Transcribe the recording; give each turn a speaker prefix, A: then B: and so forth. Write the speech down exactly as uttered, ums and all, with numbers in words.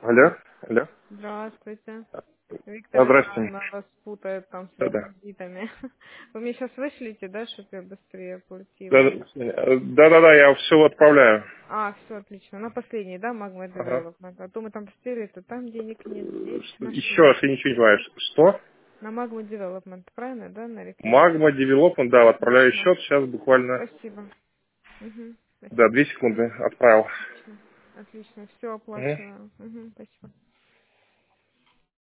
A: Алло, алло.
B: Здравствуйте.
A: А,
B: Виктор
A: Здравствуйте.
B: Ивановна вас путает там с
A: Да-да.
B: реквизитами. Вы мне сейчас вышлите, да, чтобы я быстрее оплатила?
A: Да-да-да, я все отправляю.
B: А, все отлично. На последний, да, Magma
A: Ага.
B: Development. А то мы там посмотрели, то там денег нет, здесь
A: Еще
B: нашли.
A: раз, я ничего не знаю. Что?
B: На Magma Development, правильно, да, на реквизит?
A: Магма Девелопмент, да, отправляю
B: Отлично.
A: счет. Сейчас буквально,
B: Спасибо. Угу.
A: да,
B: Спасибо.
A: две секунды отправил.
B: Отлично. Отлично. Все
A: Мгм.
B: оплачиваю. Угу. Спасибо.